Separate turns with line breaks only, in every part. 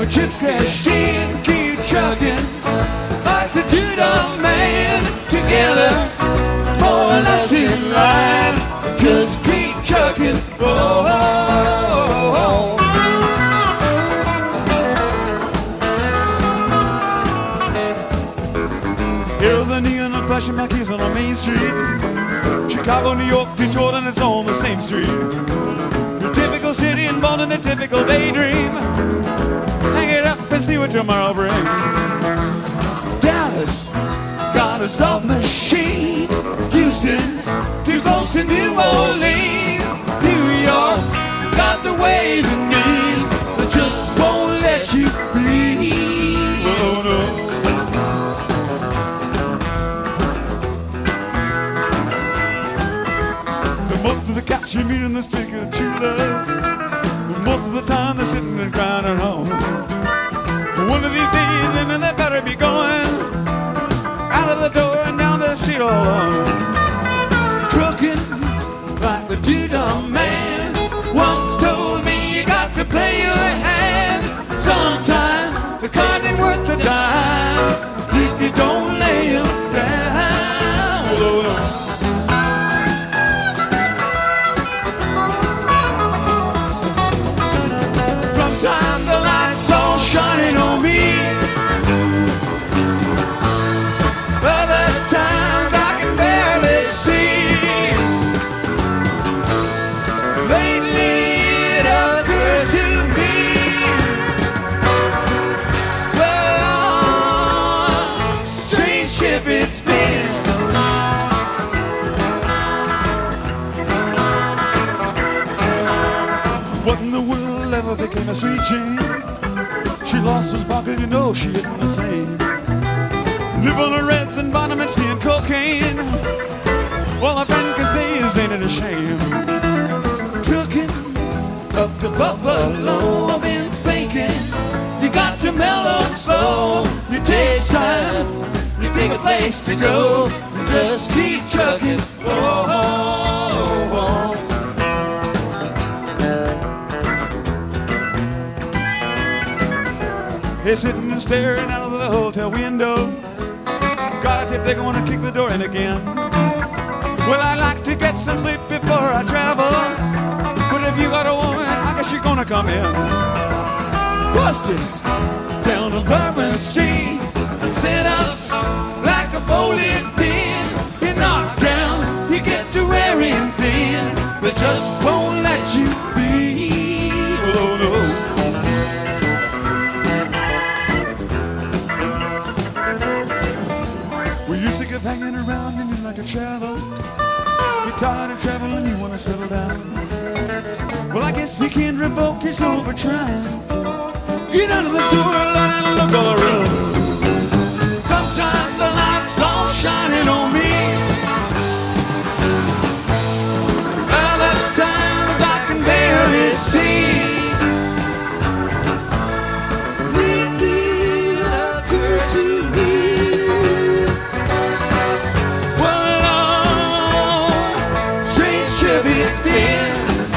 chips cashed in, keep chugging like the Judah man. Together, more or less in line, just keep chugging. Oh, oh, oh. Here's a neon and flashing Mackies on Main Street. Chicago, New York, Detroit, and it's all on the same street. The typical city involved in a typical daydream. Hang it up and see what tomorrow brings. Dallas got a soft machine. Houston, too close to New Orleans. New York got the ways and means that just won't let you be. Oh, no. Most of the cats you meet in this picture true love. Most of the time they're sitting and crying at home. One of these days, and then they better be going out of the door and down the street all alone. Trucking like the Judah man once told me, you got to play your hand. Sometimes the cards ain't worth the dime if you don't lay them down. Oh, time the lights all shining on me. Other times I can barely see. Lately it occurs to me, what a strange ship it's been. What in the world ever became a sweet Jane? She lost her sparkle, you know she isn't the same. Live on the reds and bottom and seeing cocaine. Well, a friend can say is ain't it a shame? Trucking up to Buffalo, I've been thinking you got to mellow slow. You take time, you take a place to go. Just keep trucking. Oh, oh, oh. They're sitting and staring out of the hotel window. Got a tip they're gonna kick the door in again. Well, I like to get some sleep before I travel, but if you got a woman, I guess you're gonna come in. Busted down on Bourbon Street, set up like a bowling pin. You knock down, you get to wearing thin, but just won't let you be. Oh, no. Sick of hanging around and you like to travel. Get tired of traveling, you want to settle down. Well, I guess you can't revoke your soul for trying. Get out of the door and look all around. Sometimes the lights all shining on me. Other times I can barely see. Lately it occurs to me. It's been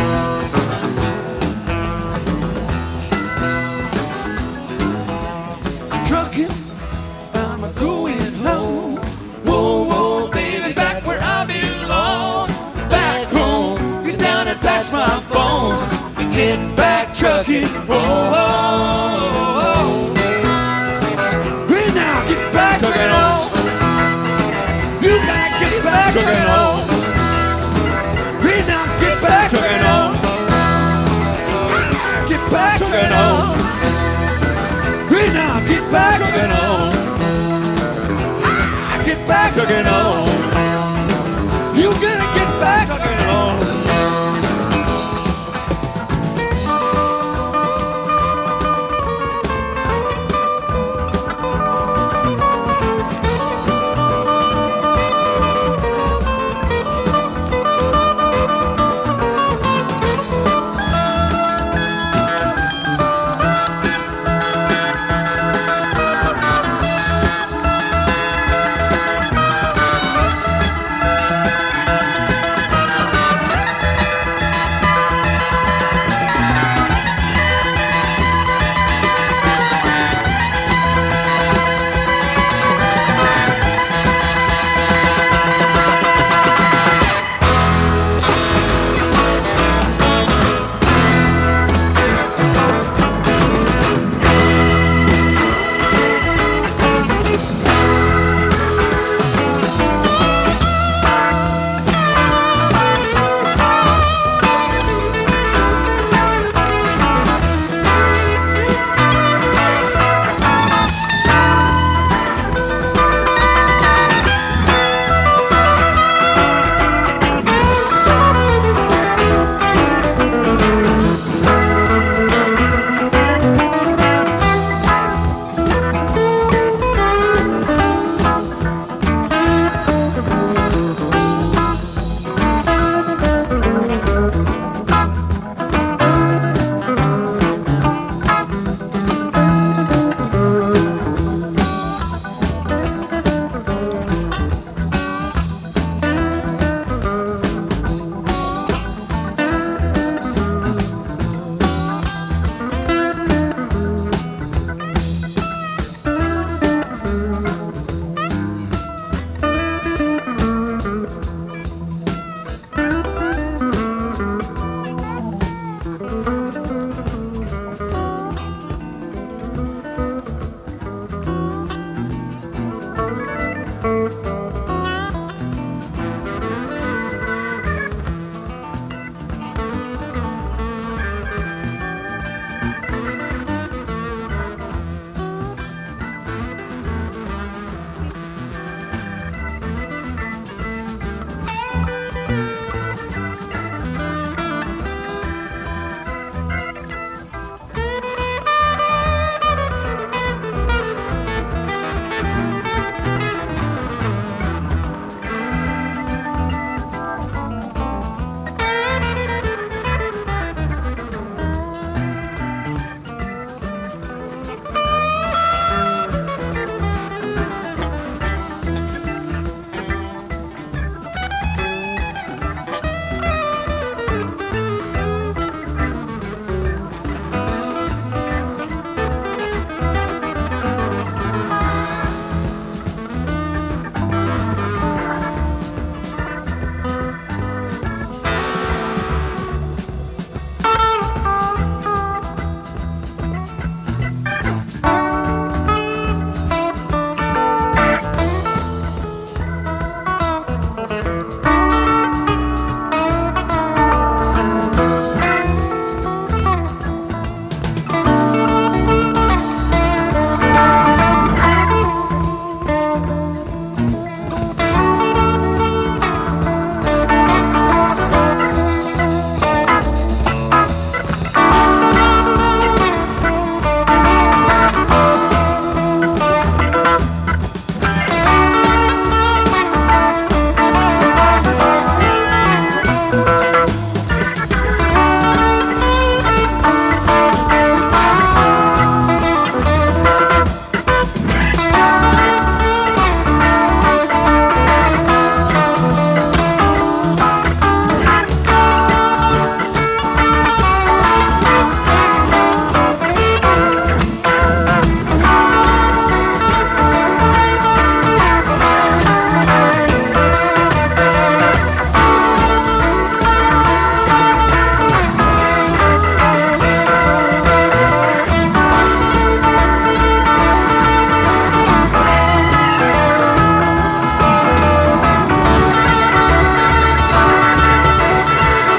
trucking, I'm going home. Whoa, whoa, baby, back where I belong. Back home, get down and patch my bones and get back trucking. Whoa, whoa, whoa. Hey, now get back trucking on. You gotta get back trucking on.